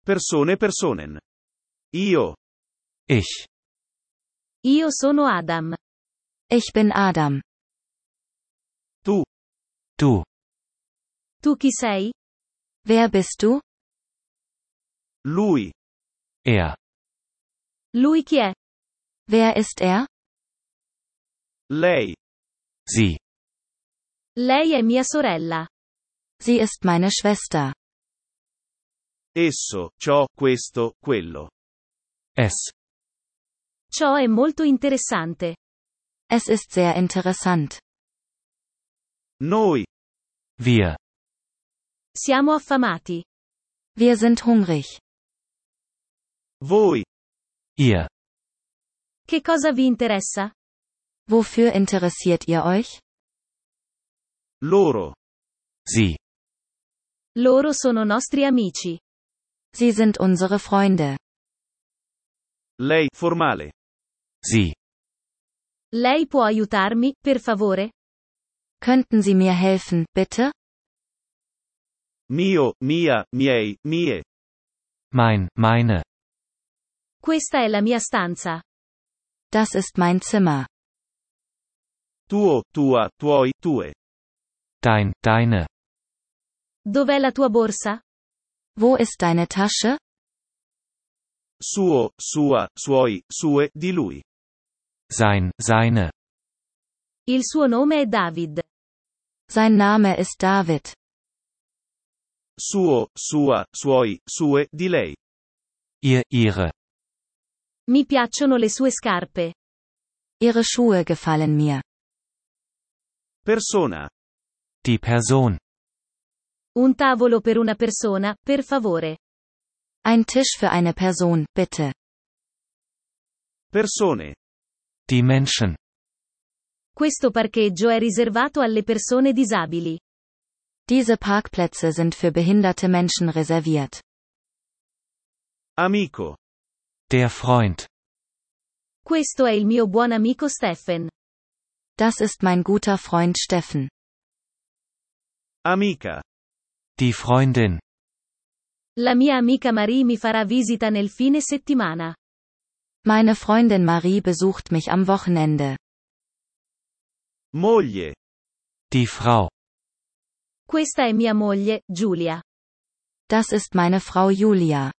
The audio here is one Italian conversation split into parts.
Personen. Io. Ich. Io sono Adam. Ich bin Adam. Tu. Du. Tu chi sei? Wer bist du? Lui. Er. Lui chi è? Wer ist er? Lei. Sie. Lei è mia sorella. Sie ist meine Schwester. Esso, ciò, questo, quello. Es. Ciò è molto interessante. Es ist sehr interessant. Noi. Wir. Siamo affamati. Wir sind hungrig. Voi. Ihr. Che cosa vi interessa? Wofür interessiert ihr euch? Loro. Sie. Loro sono nostri amici. Sie sind unsere Freunde. Lei, formale. Sie. Lei può aiutarmi, per favore? Könnten Sie mir helfen, bitte? Mio, mia, miei, mie. Mein, meine. Questa è la mia stanza. Das ist mein Zimmer. Tuo, tua, tuoi, tue. Dein, deine. Dov'è la tua borsa? Wo ist deine Tasche? Suo, sua, suoi, sue, di lui. Sein, seine. Il suo nome è David. Sein Name ist David. Suo, sua, suoi, sue, di lei. Ihr, ihre. Mi piacciono le sue scarpe. Ihre Schuhe gefallen mir. Persona. Die Person. Un tavolo per una persona, per favore. Ein Tisch für eine Person, bitte. Persone. Die Menschen. Questo parcheggio è riservato alle persone disabili. Diese Parkplätze sind für behinderte Menschen reserviert. Amico. Der Freund. Questo è il mio buon amico Stephen. Das ist mein guter Freund Steffen. Amica. Die Freundin. La mia amica Marie mi farà visita nel fine settimana. Meine Freundin Marie besucht mich am Wochenende. Moglie. Die Frau. Questa è mia moglie, Giulia. Das ist meine Frau Julia.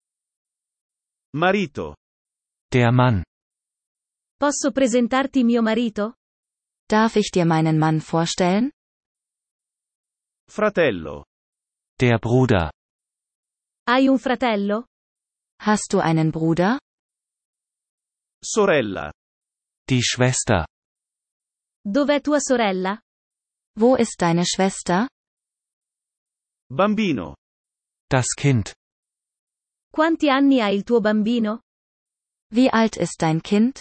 Marito. Der Mann. Posso presentarti mio marito? Darf ich dir meinen Mann vorstellen? Fratello. Der Bruder. Hai un fratello? Hast du einen Bruder? Sorella. Die Schwester. Dov'è tua sorella? Wo ist deine Schwester? Bambino. Das Kind. Quanti anni ha il tuo bambino? Wie alt ist dein Kind?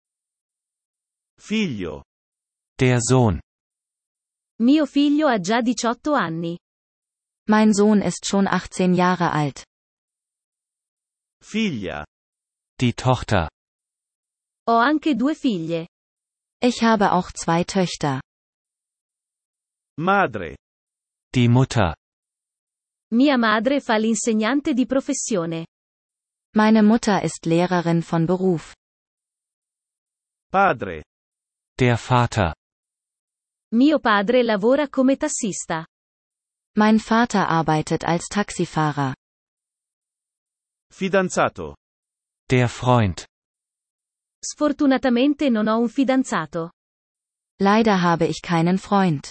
Figlio. Der Sohn. Mio figlio ha già 18 anni. Mein Sohn ist schon 18 Jahre alt. Figlia. Die Tochter. Ho anche 2 figlie. Ich habe auch 2 Töchter. Madre. Die Mutter. Mia madre fa l'insegnante di professione. Meine Mutter ist Lehrerin von Beruf. Padre. Der Vater. Mio padre lavora come tassista. Mein Vater arbeitet als Taxifahrer. Fidanzato. Der Freund. Sfortunatamente non ho un fidanzato. Leider habe ich keinen Freund.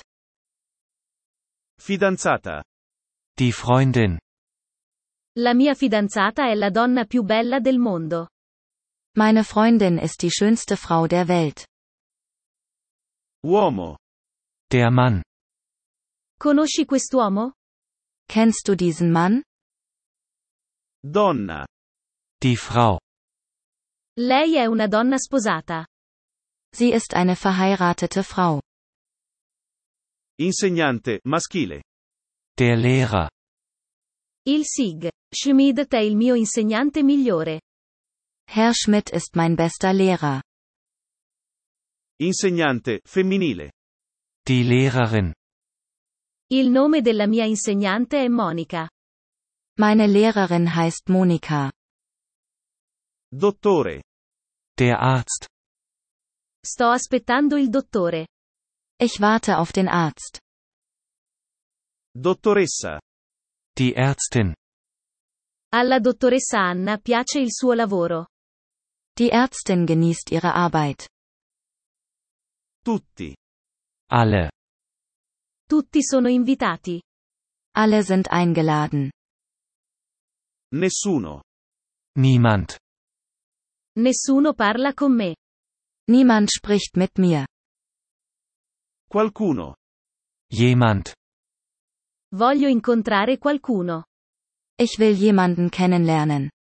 Fidanzata. Die Freundin. La mia fidanzata è la donna più bella del mondo. Meine Freundin ist die schönste Frau der Welt. Uomo. Der Mann. Conosci quest'uomo? Kennst du diesen Mann? Donna. Die Frau. Lei è una donna sposata. Sie ist eine verheiratete Frau. Insegnante, maschile. Der Lehrer. Il Sig. Schmidt è il mio insegnante migliore. Herr Schmidt ist mein bester Lehrer. Insegnante, femminile. Die Lehrerin. Il nome della mia insegnante è Monica. Meine Lehrerin heißt Monika. Dottore. Der Arzt. Sto aspettando il dottore. Ich warte auf den Arzt. Dottoressa. Die Ärztin. Alla dottoressa Anna piace il suo lavoro. Die Ärztin genießt ihre Arbeit. Tutti. Alle. Tutti sono invitati. Alle sind eingeladen. Nessuno. Niemand. Nessuno parla con me. Niemand spricht mit mir. Qualcuno. Jemand. Voglio incontrare qualcuno. Ich will jemanden kennenlernen.